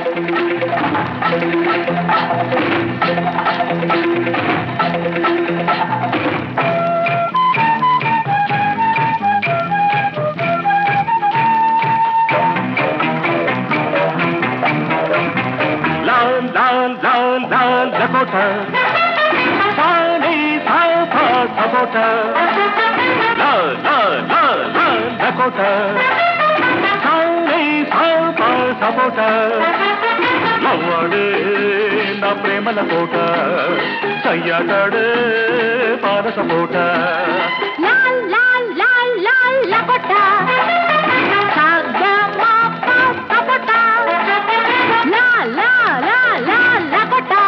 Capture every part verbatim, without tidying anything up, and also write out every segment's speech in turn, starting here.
Dakota, Sunny South Dakota, la la la la Dakota, Sunny South Dakota, Lawade na prema Dakota, Sayagade para Dakota, la la la la Dakota, Saga ma pa Dakota, la la la la Dakota.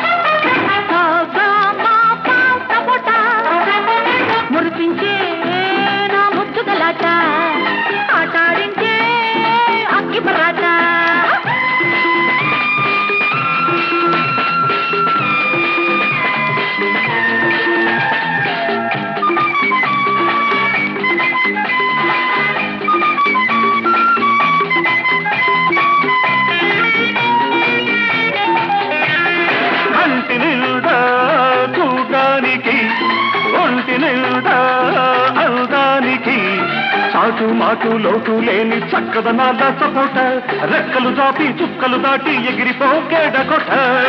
మురిపించే నా ముద్దు గలాట ఆటాడించే అక్కి పరాట కంటి నిండా చూడడానికి ఒంటి నిండా అందానికి చాటు మాటు లోటు లేని చక్కదనాల సపోట రెక్కలు దాటి చుక్కలు దాటి ఎగిరిపోకే డకోట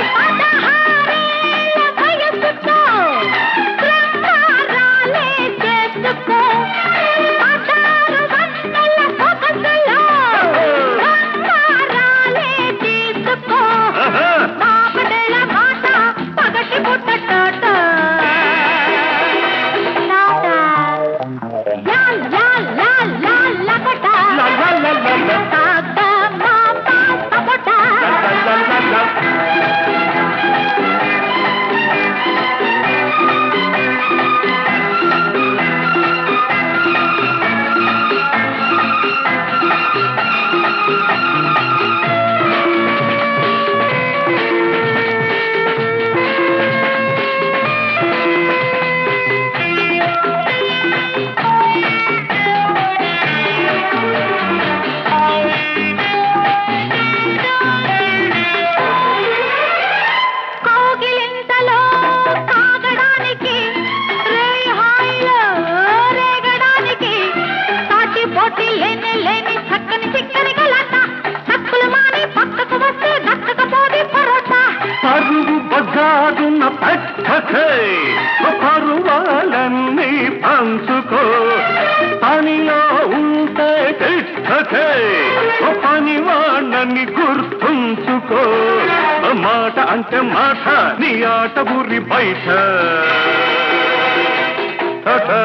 పరువు బజారున పట్టకే పరువాలన్నీ పంచుకో పనిలో ఉంటే తిట్టకే పని వాళ్ళని గుర్తుంచుకో మాట అంటే మాట నీ ఆట ఊరి బయట